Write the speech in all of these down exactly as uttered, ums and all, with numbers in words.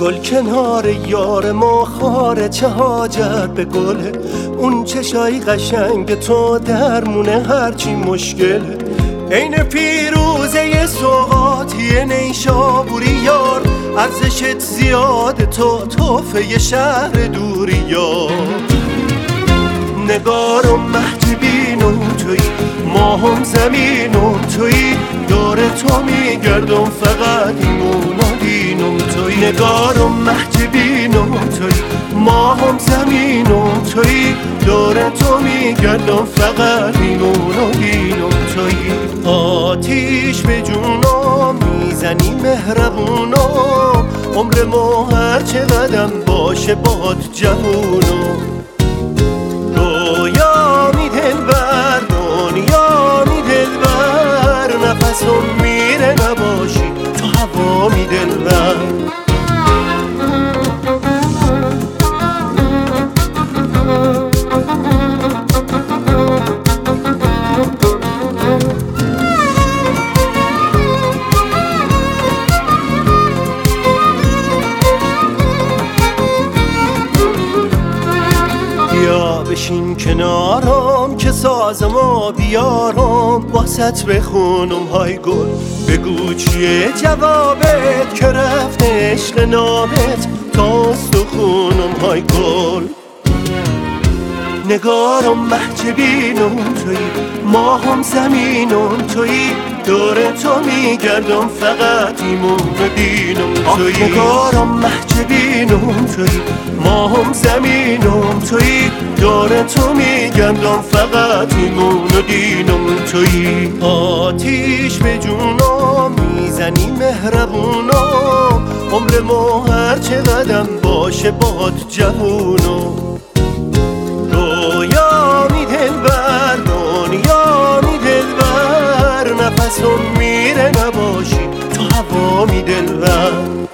گل کنار یار ما خاره، چه حاجت به گله. اون چشای قشنگ تو درمونه هرچی مشکله. عین پیروزه سوغاتی نیشابوری یار، ارزشت زیاده تو توفه شهر دوری یار. نگارم مهجبینم تویی، ماهم زمینم تویی، دور تو میگردم فقط ایمون و دینم تویی. نگارم مهجبینم تویی، ماهم زمینم تویی، دور تو میگردم فقط ایمون و دینم تویی. آتیش به جونم میزنی مهربونم، عمر ما هر چه قدم باشه باد جوونم. رویا می دلبر، دنیا می دلبر، نفسم میره نباشی تو هوا می دلبر. بیا بشین کنارم که ساز ما بیارم، واسط بخونم های گل. بگو چیه جوابت که رفت عشق نامت تا استخونم های گل. نگارم مهجبینم تویی، ماهم زمینم تویی، دور تو میگردم فقط ایمون و دینم تویی. نگارم مهجبینم تویی، ماهم زمینم تویی، دور تو میگردم فقط ایمون و دینم تویی. آتیش به جونم میزنی مهربونم، عمر ما هر چه قدم باشه باد جوونم. رویا می دلبر، دنیا می دلبر، نفسم میره نباشی تو هوا می دلبر.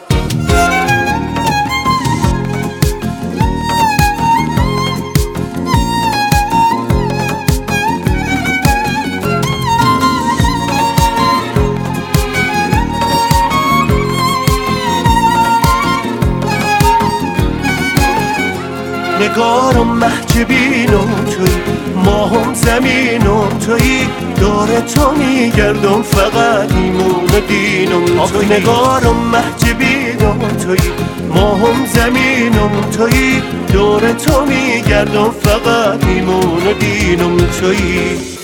نگارم مهجبینم تویی، ماهم زمینم تویی، دور تو میگردم فقط ایمون و دینم تویی. نگارم مهجبینم تویی، ماهم زمینم تویی، دور تو میگردم فقط ایمون و دینم تویی.